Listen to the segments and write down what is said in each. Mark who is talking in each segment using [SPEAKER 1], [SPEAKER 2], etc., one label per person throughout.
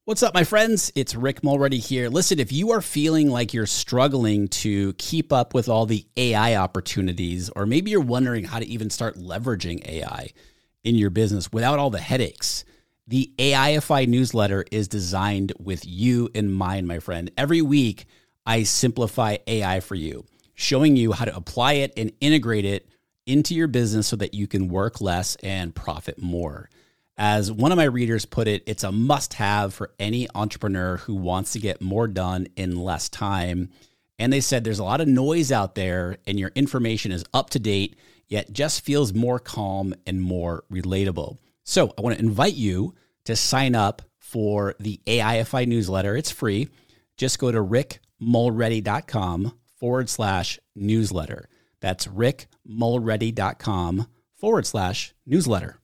[SPEAKER 1] What's up, my friends? It's Rick Mulready here. Listen, if you are feeling like you're struggling to keep up with all the AI opportunities, or maybe you're wondering how to even start leveraging AI in your business without all the headaches, the AIFI newsletter is designed with you in mind, my friend. Every week, I simplify AI for you, showing you how to apply it and integrate it into your business so that you can work less and profit more. As one of my readers put it, it's a must-have for any entrepreneur who wants to get more done in less time. And they said there's a lot of noise out there and your information is up to date, yet just feels more calm and more relatable. So I want to invite you to sign up for the AIFI newsletter. It's free. Just go to rickmulready.com/newsletter. That's rickmulready.com/newsletter.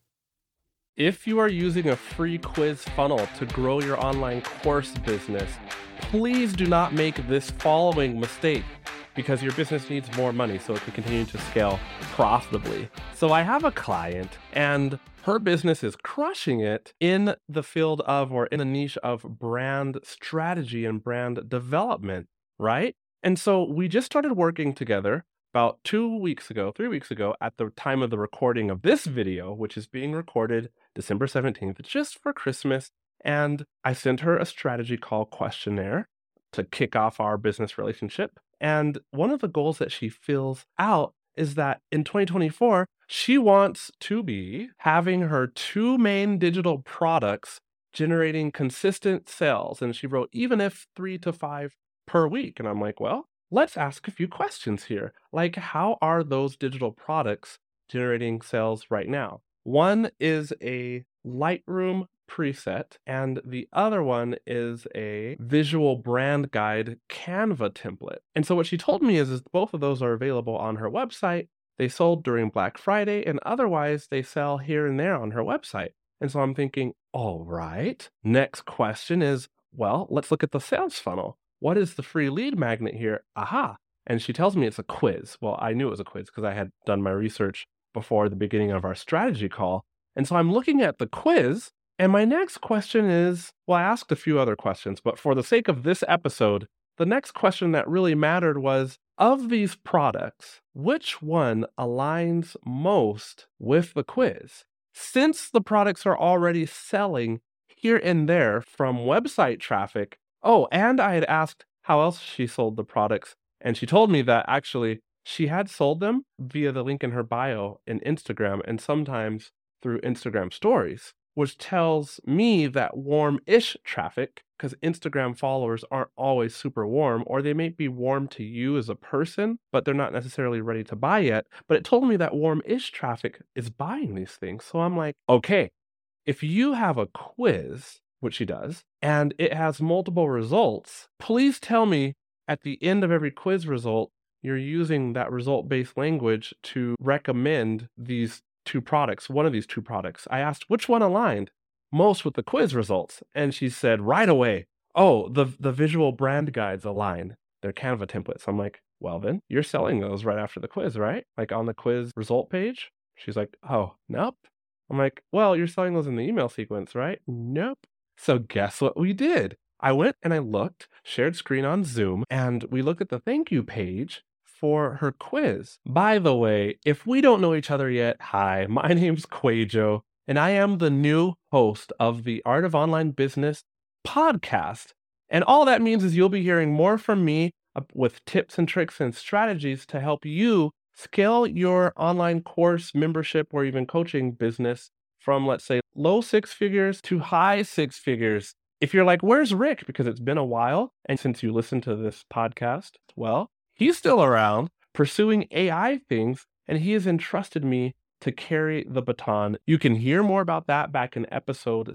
[SPEAKER 2] If you are using a free quiz funnel to grow your online course business, please do not make this following mistake because your business needs more money so it can continue to scale profitably. So I have a client and her business is crushing it in the field of, or in the niche of, brand strategy and brand development, right? And so we just started working together about 3 weeks ago, at the time of the recording of this video, which is being recorded December 17th, just for Christmas. And I sent her a strategy call questionnaire to kick off our business relationship. And one of the goals that she fills out is that in 2024, she wants to be having her 2 main digital products generating consistent sales. And she wrote, even if 3 to 5 per week. And I'm like, well, let's ask a few questions here. Like, how are those digital products generating sales right now? One is a Lightroom preset, and the other one is a visual brand guide Canva template. And so what she told me is both of those are available on her website. They sold during Black Friday, and otherwise they sell here and there on her website. And so I'm thinking, all right, next question is, well, let's look at the sales funnel. What is the free lead magnet here? Aha. And she tells me it's a quiz. Well, I knew it was a quiz because I had done my research before the beginning of our strategy call. And so I'm looking at the quiz, and my next question is, well, I asked a few other questions, but for the sake of this episode, the next question that really mattered was, of these products, which one aligns most with the quiz? Since the products are already selling here and there from website traffic. Oh, and I had asked how else she sold the products, and she told me that actually she had sold them via the link in her bio in Instagram and sometimes through Instagram stories, which tells me that warm-ish traffic, because Instagram followers aren't always super warm, or they may be warm to you as a person, but they're not necessarily ready to buy yet. But it told me that warm-ish traffic is buying these things. So I'm like, okay, if you have a quiz, which she does, and it has multiple results, please tell me at the end of every quiz result, you're using that result-based language to recommend these 2 products, one of these 2 products. I asked which one aligned most with the quiz results, and she said right away, oh, the visual brand guides align. They're Canva templates. I'm like, well then, you're selling those right after the quiz, right? Like on the quiz result page? She's like, oh, nope. I'm like, well, you're selling those in the email sequence, right? Nope. So guess what we did? I went and I looked, shared screen on Zoom, and we looked at the thank you page for her quiz. By the way, if we don't know each other yet, hi, my name's Quajo, and I am the new host of the Art of Online Business podcast. And all that means is you'll be hearing more from me with tips and tricks and strategies to help you scale your online course, membership, or even coaching business from, let's say, low 6 figures to high 6 figures. If you're like, where's Rick? Because it's been a while, and since you listen to this podcast, well, he's still around pursuing AI things, and he has entrusted me to carry the baton. You can hear more about that back in episode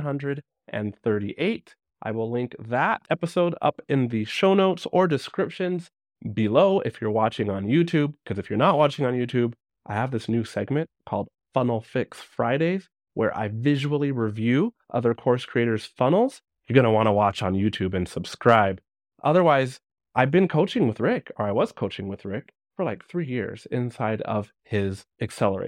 [SPEAKER 2] 738. I will link that episode up in the show notes or descriptions below if you're watching on YouTube, because if you're not watching on YouTube, I have this new segment called Funnel Fix Fridays, where I visually review other course creators' funnels. You're going to want to watch on YouTube and subscribe. Otherwise, I've been coaching with Rick, or I was coaching with Rick for like 3 years inside of his accelerator,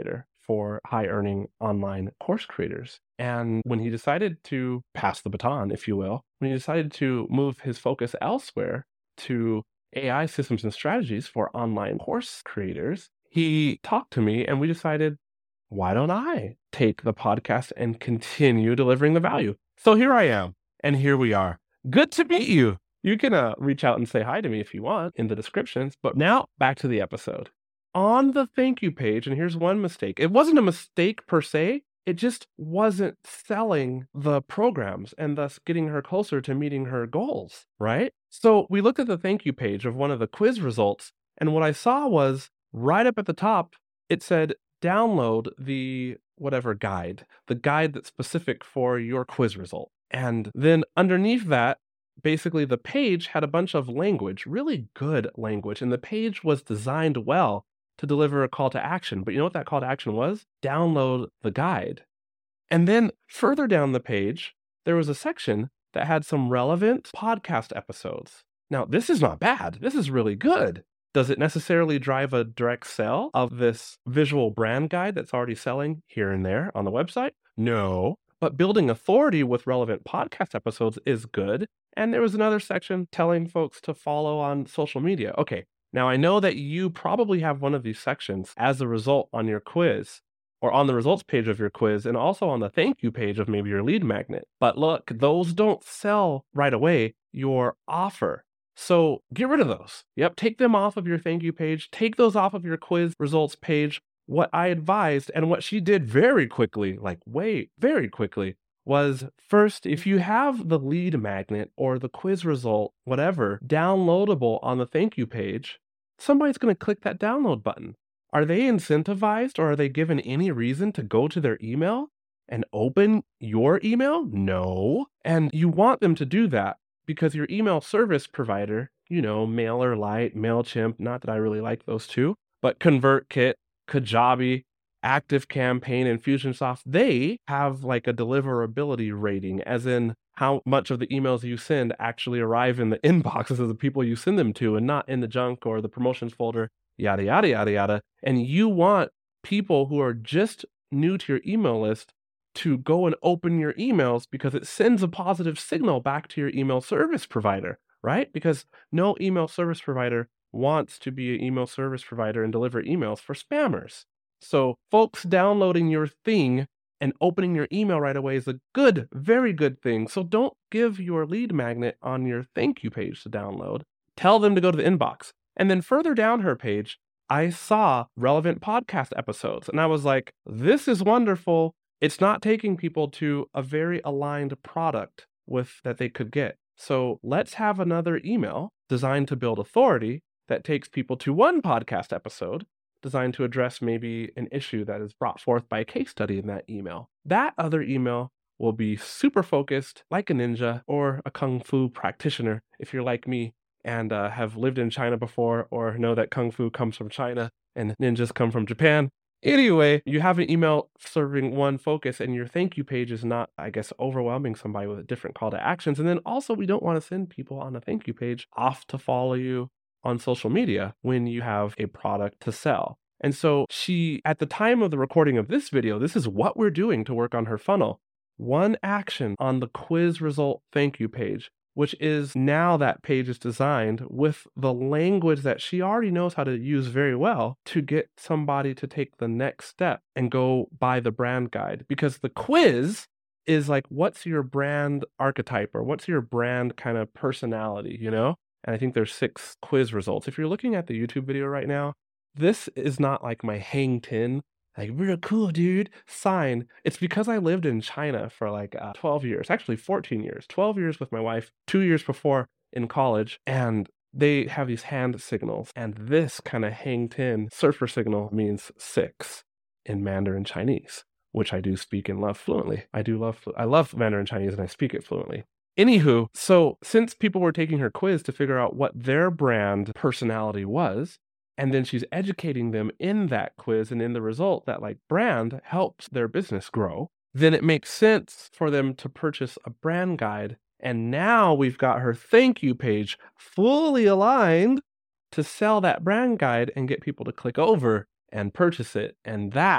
[SPEAKER 2] for high earning online course creators. And when he decided to pass the baton, if you will, when he decided to move his focus elsewhere to AI systems and strategies for online course creators, he talked to me and we decided, why don't I take the podcast and continue delivering the value? So here I am, and here we are. Good to meet you. You can reach out and say hi to me if you want in the descriptions. But now back to the episode. On the thank you page, and here's one mistake. It wasn't a mistake per se. It just wasn't selling the programs and thus getting her closer to meeting her goals, right? So we looked at the thank you page of one of the quiz results, and what I saw was right up at the top, it said, download the whatever guide, the guide that's specific for your quiz result. And then underneath that, basically the page had a bunch of language, really good language, and the page was designed well to deliver a call to action. But you know what that call to action was? Download the guide. And then further down the page, there was a section that had some relevant podcast episodes. Now, this is not bad. This is really good. Does it necessarily drive a direct sell of this visual brand guide that's already selling here and there on the website? No. But building authority with relevant podcast episodes is good. And there was another section telling folks to follow on social media. Okay, now I know that you probably have one of these sections as a result on your quiz or on the results page of your quiz and also on the thank you page of maybe your lead magnet. But look, those don't sell right away your offer. So get rid of those. Yep, take them off of your thank you page. Take those off of your quiz results page. What I advised and what she did very quickly, very quickly, was first, if you have the lead magnet or the quiz result, whatever, downloadable on the thank you page, somebody's going to click that download button. Are they incentivized or are they given any reason to go to their email and open your email? No. And you want them to do that because your email service provider, MailerLite, MailChimp, not that I really like those two, but ConvertKit, Kajabi, ActiveCampaign, and Infusionsoft, they have like a deliverability rating, as in how much of the emails you send actually arrive in the inboxes of the people you send them to and not in the junk or the promotions folder, yada, yada, yada, yada. And you want people who are just new to your email list to go and open your emails because it sends a positive signal back to your email service provider, right? Because no email service provider wants to be an email service provider and deliver emails for spammers. So folks downloading your thing and opening your email right away is a good, very good thing. So don't give your lead magnet on your thank you page to download. Tell them to go to the inbox. And then further down her page, I saw relevant podcast episodes. And I was like, this is wonderful. It's not taking people to a very aligned product with that they could get. So let's have another email designed to build authority that takes people to one podcast episode designed to address maybe an issue that is brought forth by a case study in that email. That other email will be super focused like a ninja or a Kung Fu practitioner if you're like me and have lived in China before or know that Kung Fu comes from China and ninjas come from Japan. Anyway, you have an email serving one focus and your thank you page is not, overwhelming somebody with a different call to actions. And then also we don't want to send people on a thank you page off to follow you on social media when you have a product to sell. And so she, at the time of the recording of this video, this is what we're doing to work on her funnel. One action on the quiz result thank you page, which is now that page is designed with the language that she already knows how to use very well to get somebody to take the next step and go buy the brand guide. Because the quiz is like, what's your brand archetype or what's your brand kind of personality, And I think there's 6 quiz results. If you're looking at the YouTube video right now, this is not like my hang 10, like real cool dude sign. It's because I lived in China for 12 years, actually 14 years, 12 years with my wife, 2 years before in college. And they have these hand signals. And this kind of hang 10 surfer signal means 6 in Mandarin Chinese, which I do speak and love fluently. I love Mandarin Chinese and I speak it fluently. Anywho, so since people were taking her quiz to figure out what their brand personality was, and then she's educating them in that quiz and in the result that brand helps their business grow, then it makes sense for them to purchase a brand guide. And now we've got her thank you page fully aligned to sell that brand guide and get people to click over and purchase it. And that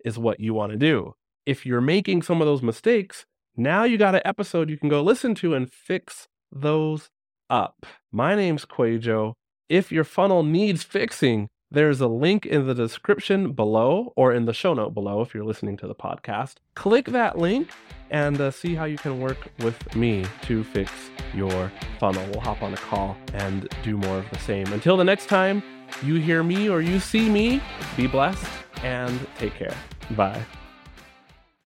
[SPEAKER 2] is what you want to do. If you're making some of those mistakes, now you got an episode you can go listen to and fix those up. My name's Kwejo. If your funnel needs fixing, there's a link in the description below or in the show note below if you're listening to the podcast. Click that link and see how you can work with me to fix your funnel. We'll hop on a call and do more of the same. Until the next time you hear me or you see me, be blessed and take care. Bye.